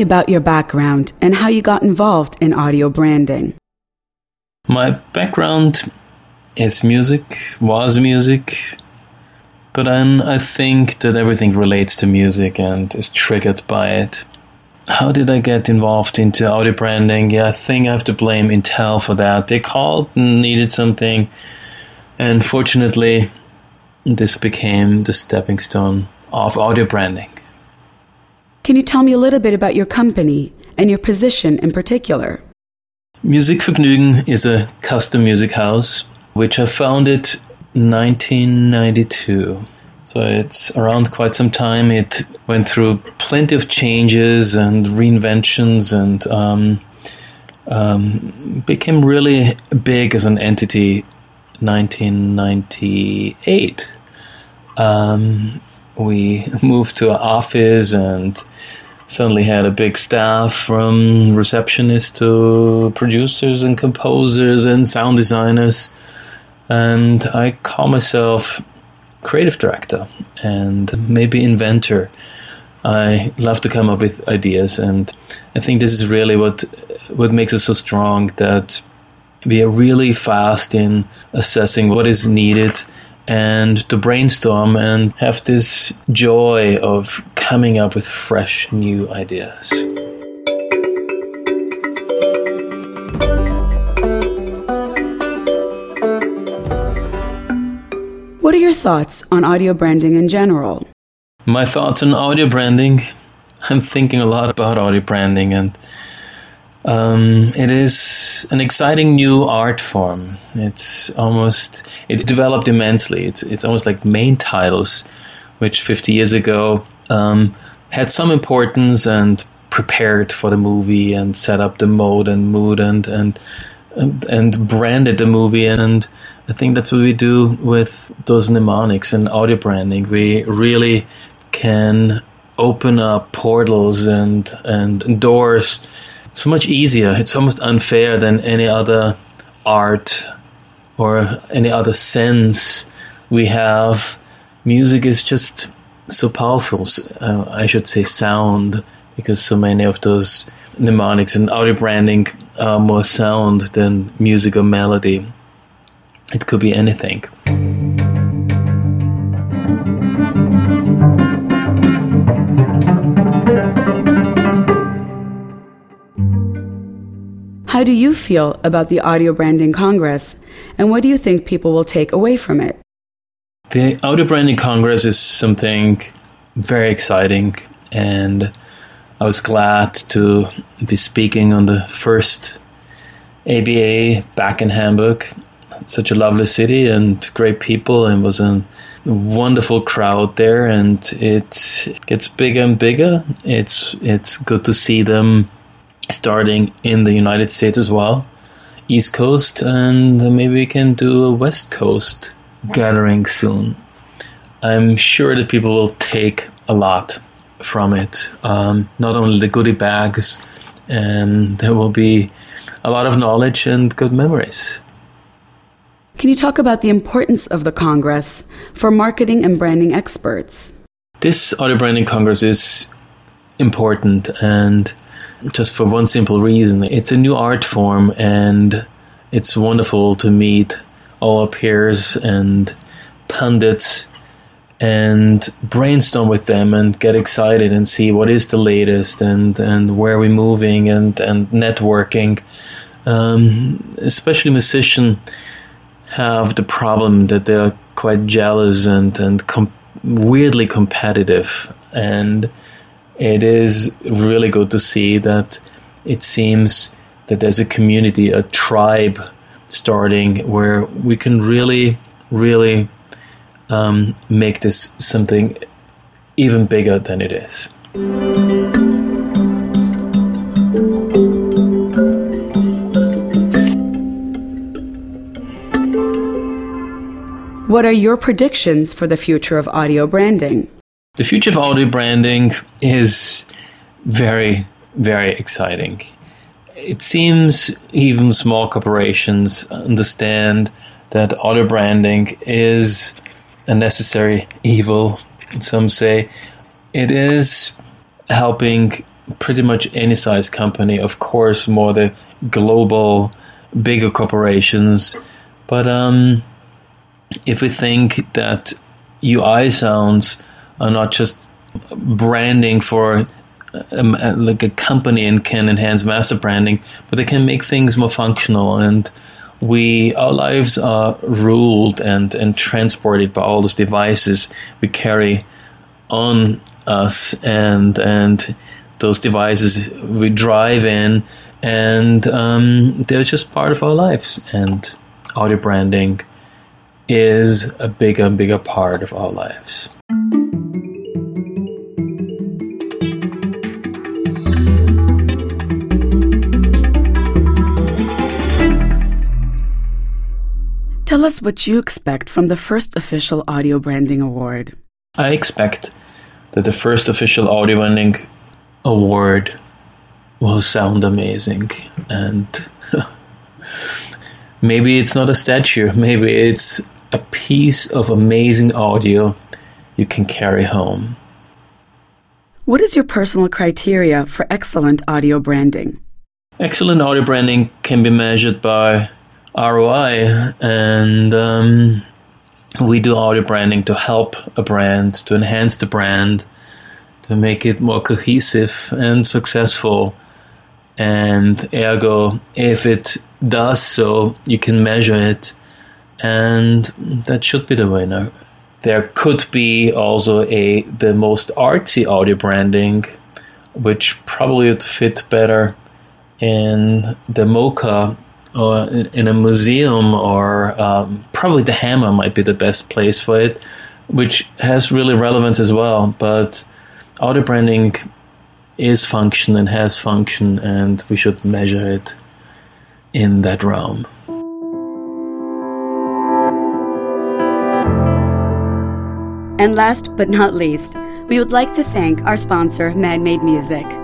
about your background and how you got involved in audio branding. My background is was music, but then I think that everything relates to music and is triggered by it. How did I get involved into audio branding? Yeah, I think I have to blame Intel for that. They called and needed something, and fortunately, this became the stepping stone of audio branding. Can you tell me a little bit about your company and your position in particular? Musikvergnügen is a custom music house, which I founded in 1992. So it's around quite some time. It went through plenty of changes and reinventions and became really big as an entity in 1998. We moved to an office and suddenly had a big staff, from receptionists to producers and composers and sound designers. And I call myself creative director and maybe inventor. I love to come up with ideas, and I think this is really what makes us so strong, that we are really fast in assessing what is needed and to brainstorm and have this joy of coming up with fresh new ideas. What are your thoughts on audio branding in general? My thoughts on audio branding? I'm thinking a lot about audio branding, and it is an exciting new art form. It developed immensely. It's almost like main titles, which 50 years ago had some importance and prepared for the movie and set up the mode and mood and branded the movie. And I think that's what we do with those mnemonics and audio branding. We really can open up portals and doors so much easier. It's almost unfair than any other art or any other sense we have. Music is just so powerful. I should say sound, because so many of those mnemonics and audio branding are more sound than music or melody. It could be anything. How do you feel about the Audio Branding Congress, and what do you think people will take away from it? The Audio Branding Congress is something very exciting, and I was glad to be speaking on the first ABA back in Hamburg. Such a lovely city and great people, and was a wonderful crowd there, and it gets bigger and bigger. It's good to see them starting in the United States as well, East Coast, and maybe we can do a West Coast gathering soon. I'm sure that people will take a lot from it, not only the goodie bags, and there will be a lot of knowledge and good memories. Can you talk about the importance of the Congress for marketing and branding experts? This Audio Branding Congress is important, and just for one simple reason. It's a new art form, and it's wonderful to meet all our peers and pundits and brainstorm with them and get excited and see what is the latest and where we're moving and networking. Especially musicians have the problem that they're quite jealous and weirdly competitive, and it is really good to see that it seems that there's a community, a tribe starting where we can really make this something even bigger than it is. What are your predictions for the future of audio branding? The future of audio branding is very, very exciting. It seems even small corporations understand that audio branding is a necessary evil, some say. It is helping pretty much any size company. Of course, more the global, bigger corporations. But if we think that UI sounds are not just branding for like a company and can enhance master branding, but they can make things more functional. And our lives are ruled and transported by all those devices we carry on us, and those devices we drive in, and they're just part of our lives. And audio branding is a bigger and bigger part of our lives. Tell us what you expect from the first official Audio Branding Award. I expect that the first official Audio Branding Award will sound amazing, and maybe it's not a statue, maybe it's a piece of amazing audio you can carry home. What is your personal criteria for excellent audio branding? Excellent audio branding can be measured by ROI, and we do audio branding to help a brand, to enhance the brand, to make it more cohesive and successful. And ergo, if it does so, you can measure it, and that should be the winner. There could be also the most artsy audio branding, which probably would fit better in the MoCA or in a museum, or probably the Hammer might be the best place for it, which has really relevance as well. But audio branding is function and has function, and we should measure it in that realm. And last but not least, we would like to thank our sponsor, Man-Made Music.